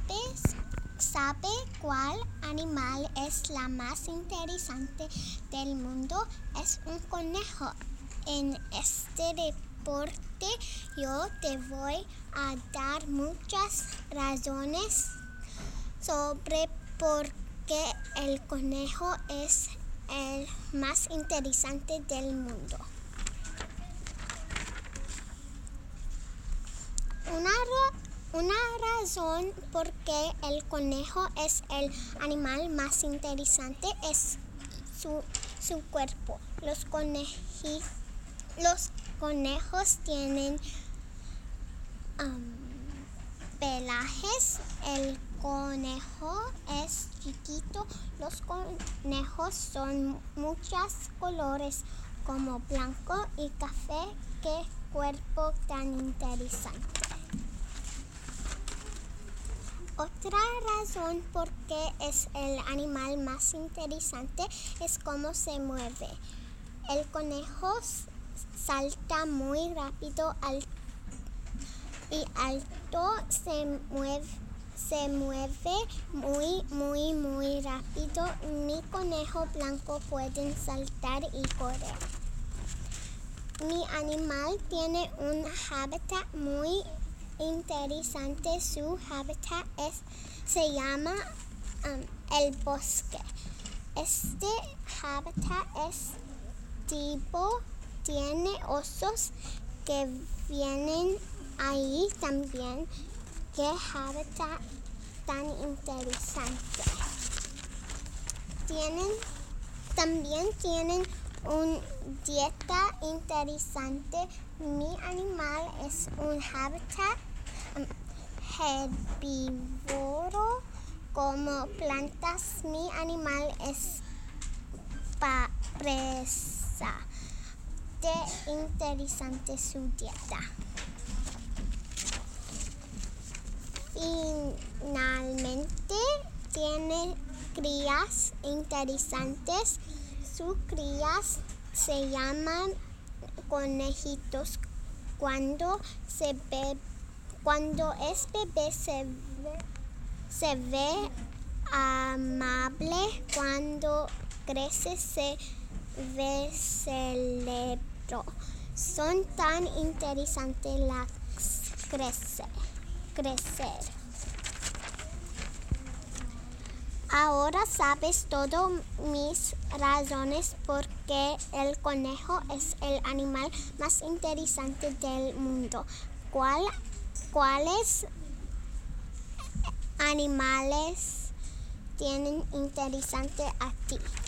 ¿Sabe cuál animal es la más interesante del mundo? Es un conejo. En este reporte yo te voy a dar muchas razones sobre por qué el conejo es el más interesante del mundo. Una razón por qué el conejo es el animal más interesante es su cuerpo. Los conejos tienen pelajes. El conejo es chiquito. Los conejos son muchos colores como blanco y café. ¡Qué cuerpo tan interesante! Otra razón por qué es el animal más interesante es cómo se mueve. El conejo salta muy rápido y alto, se mueve muy rápido. Mi conejo blanco puede saltar y correr. Mi animal tiene un hábitat muy interesante. Su hábitat se llama el bosque. Este hábitat tiene osos que vienen ahí también. ¡Qué hábitat tan interesante! También tienen una dieta interesante. Mi animal es un hábitat herbívoro como plantas. Mi animal es presa. ¡Qué interesante su dieta! Finalmente, tiene crías interesantes. Sus crías se llaman conejitos. Cuando es bebé se ve amable. Cuando crece se ve cerebro. Son tan interesantes las crecer. Ahora sabes todas mis razones por qué el conejo es el animal más interesante del mundo. ¿Cuáles animales tienen interesante a ti?